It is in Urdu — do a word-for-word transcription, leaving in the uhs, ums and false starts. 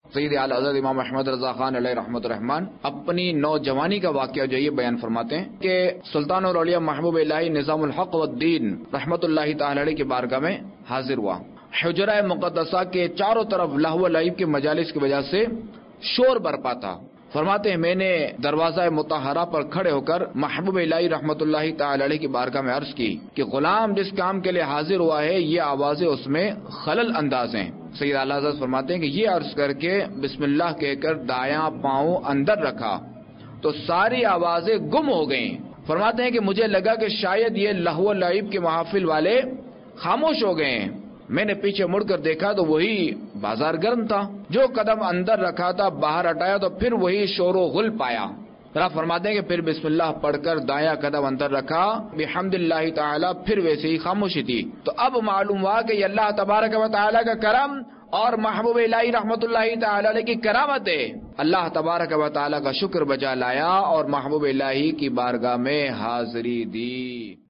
سید اعلی حضرت امام احمد رضا خان علیہ رحمۃ الرحمان اپنی نوجوانی کا واقعہ جو یہ بیان فرماتے ہیں کہ سلطان الاولیاء محبوب الہی نظام الحق والدین رحمۃ اللہ تعالی علیہ کی بارگاہ میں حاضر ہوا. حجرہ مقدسہ کے چاروں طرف لہو و لعب کے مجالس کی وجہ سے شور برپا تھا. فرماتے ہیں میں نے دروازہ مطہرہ پر کھڑے ہو کر محبوب الہی رحمۃ اللہ تعالی علیہ کی بارگاہ میں عرض کی کہ غلام جس کام کے لیے حاضر ہوا ہے یہ آوازیں اس میں خلل انداز ہیں. سید اعلیٰ حضرت فرماتے ہیں کہ یہ عرض کر کے بسم اللہ کہہ کر دایاں پاؤں اندر رکھا تو ساری آوازیں گم ہو گئیں. فرماتے ہیں کہ مجھے لگا کہ شاید یہ لہو و لعب کے محافل والے خاموش ہو گئے ہیں. میں نے پیچھے مڑ کر دیکھا تو وہی بازار گرم تھا. جو قدم اندر رکھا تھا باہر ہٹایا تو پھر وہی شور و غل پایا. ذرا فرماتے ہیں کہ پھر بسم اللہ پڑھ کر دایاں قدم اندر رکھا بحمد اللہ تعالی پھر ویسے ہی خاموشی تھی. تو اب معلوم ہوا کہ یہ اللہ تبارک و تعالی کا کرم اور محبوب الہی رحمت اللہ تعالی علیہ کی کرامت ہے. اللہ تبارک و تعالی کا شکر بجا لایا اور محبوب الہی کی بارگاہ میں حاضری دی.